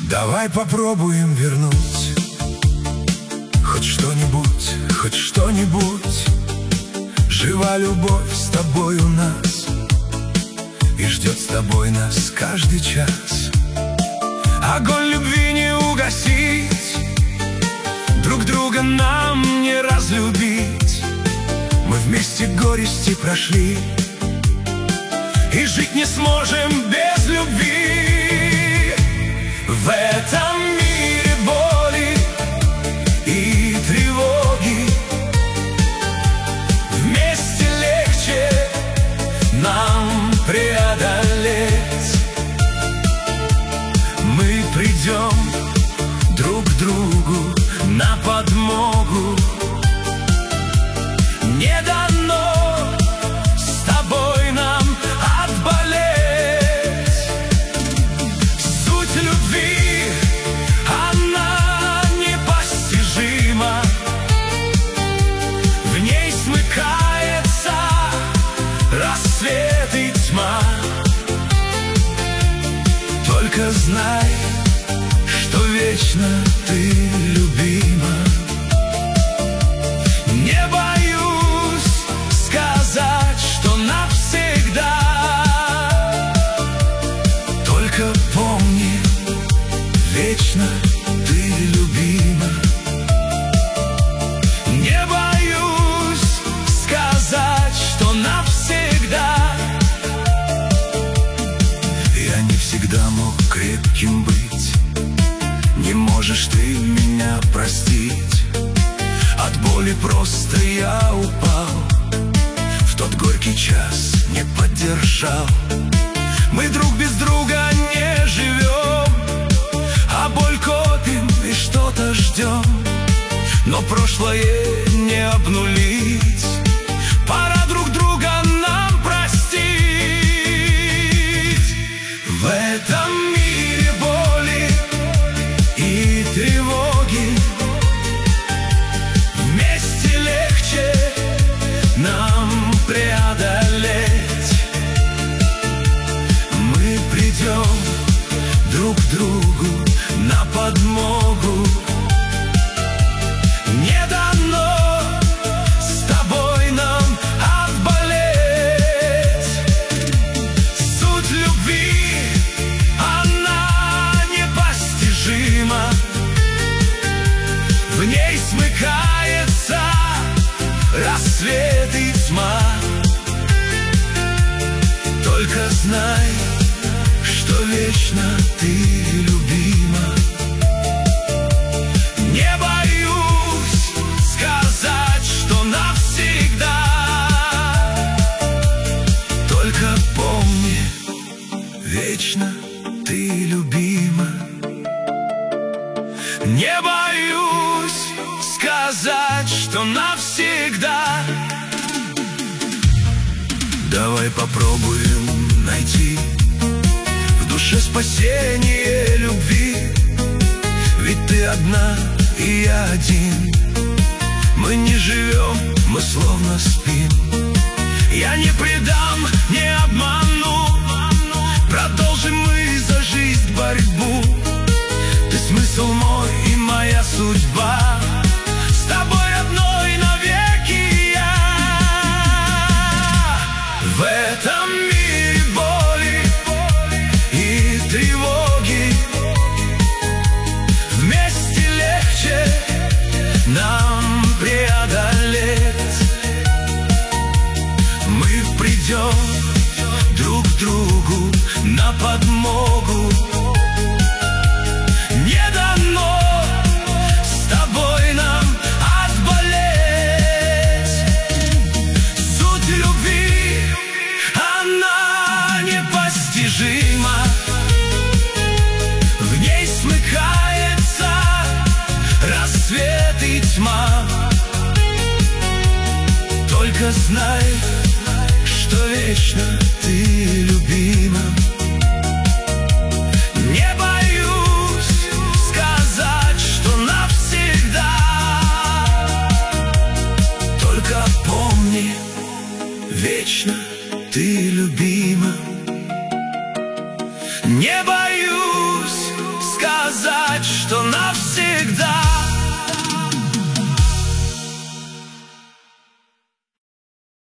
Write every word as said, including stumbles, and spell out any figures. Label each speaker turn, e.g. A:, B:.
A: Давай попробуем вернуть хоть что-нибудь, хоть что-нибудь. Жива любовь с тобой у нас и ждет с тобой нас каждый час. Огонь любви не угасить, друг друга нам не разлюбить. Мы вместе горести прошли и жить не сможем без любви. В этом мире боли и тревоги вместе легче нам преодолеть. Мы придем друг к другу на подмогу. Не дано с тобой нам отболеть. Суть любви, она непостижима. В ней смыкается рассвет и тьма. Только знай, что вечно ты любима. Не боюсь сказать, что навсегда. Только помни, вечно ты любима. Не боюсь сказать, что навсегда. Я не всегда мог крепким быть. Не можешь ты меня простить. От боли просто я упал, в тот горький час не поддержал. Мы друг без друга не живем, а боль копим и что-то ждем. Но прошлое не обнулить. Пора друг друга нам простить. В этом мире боли и тревоги вместе легче нам преодолеть. Мы придем друг к другу на подмогу. Не дано с тобой нам отболеть. Суть любви, она непостижима. В ней смыкается рассвет и тьма. Только знай, что вечно ты любима. Не боюсь сказать, что навсегда. Только помни, вечно ты любима. Не боюсь сказать, что навсегда. Давай попробуем найти в душе спасение любви. Ведь ты одна и я один. Мы не живем, мы словно спим. Я не предам, не обману. Продолжим мы за жизнь борьбу. Ты смысл мой и моя судьба. С тобой одной навеки я. В этом мире боли и тревоги вместе легче нам преодолеть. Мы придем друг к другу на подмогу. Не дано с тобой нам отболеть. Суть любви, она непостижима. В ней смыкается рассвет и тьма. Только знай, что вечно ты любима. Не боюсь сказать, что навсегда. Только помни, вечно ты любима. Не боюсь